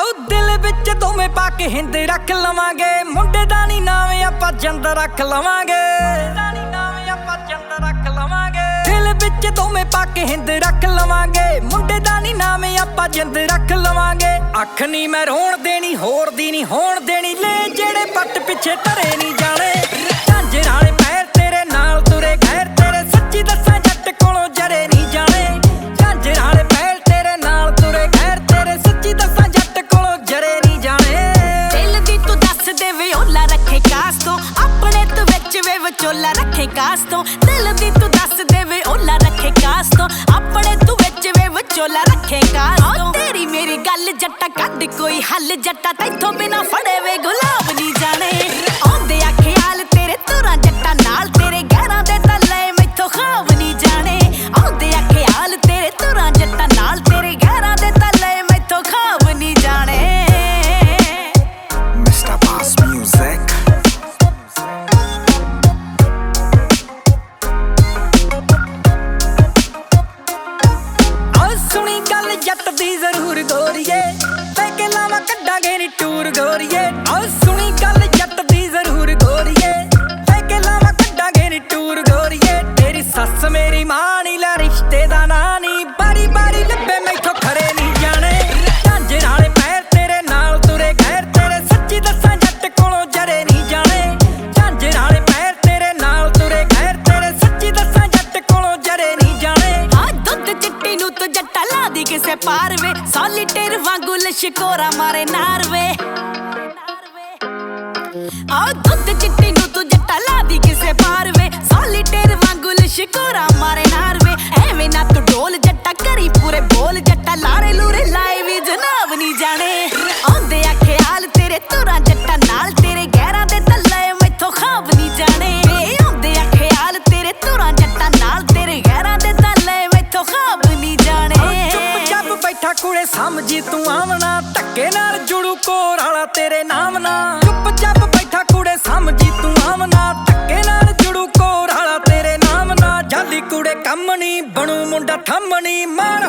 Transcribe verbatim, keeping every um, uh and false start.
दिल विच दोवें पा के हिंद रख लवांगे मुंडे दा नी नाम आपां जिंद रख लवांगे दिल विच दोवें पा के हिंद रख लवांगे मुंडे दा नी नाम आपां जिंद रख लवांगे अख नी मैं रोण देनी होर दी नी होण देनी ले जेड़े पट पिछे धरे नी जाने झांजर वाले पैर तेरे नाल तुरे गैर तेरे सच्ची दस्सां जट कोलों जरे नी जाने झांजर वाले पैर तेरे नाल तुरे गैर तेरे सच्ची दस्सां जट कोलों जरे नी जाने दिल दी तू दस दे वे ओला रखे कास तो अपने तू विच वे विचोला रखे कास तो दिल दी तू दस दे वे ओला रखे कास तो अपने तू विच वे विचोला रखे कास तो तेरी मेरी गल जट्टा कद कोई हल जट्टा तैथों बिना फड़े वे गुलाब नी जाने आंदे आ ख्याल तेरे तुरां जट्टा नाल तेरे गहरां दे तले मैथों ख्वाब नी जाने आंदे आ ख्याल तेरे तुरां जट्टा नाल तेरे गहरां दे तले मैथों ख्वाब नी जाने मिस्टर Boss Music सुनी गल जट दी जरूर गोरीए पैके लावा कड्डांगे नी टूर गोरीए आओ सुनी गल जट दी जरूर गोरीए पैके लावा कड्डांगे नी टूर गोरीए तेरी सस मेरी मां नी ला रिश्ते दा ना नी बारी बारी लब्बे मैथों खरे नी जाने झांजर वाले पैर तेरे नाल तुरे गैर तेरे सच्ची दस्सां जट कोलों जरे नी जाने झांजर वाले पैर तेरे नाल तुरे गैर तेरे सच्ची दस्सां जट कोलों जरे नी जाने आ दुध चिट्टी नू तो जट्टा ला दी किसे पार वे सॉलिटेर वांगू लशकोरा मारे नार वे आ दुध चिट्टी नू तो जट्टा ला दी किसे पार वे सॉलिटेर वांगू लशकोरा मारे नार वे एवें ना तू डोल जट्टा करी पूरे बोल जट्टा लारे लूरे लाए भी जनाब नी जाने आंदे आ ख्याल तेरे तुरां जट्टा नाल तेरे गहरां दे तले मैथों ख्वाब नी जाने आंदे आ ख्याल तेरे तुरां जट्टा नाल तेरे गहरां दे तले मैथों ख्वाब नी जाने चुप चाप बैठा कुड़े समझी तू आमना धक्के नाल जुड़ू कोर वाला तेरे नाम ना चुप चाप बैठा कुड़े समझी तू आमना धक्के नाल जुड़ू कोर वाला तेरे नाम ना जाली कुड़े कम नी बनू मुंडा थम नी मार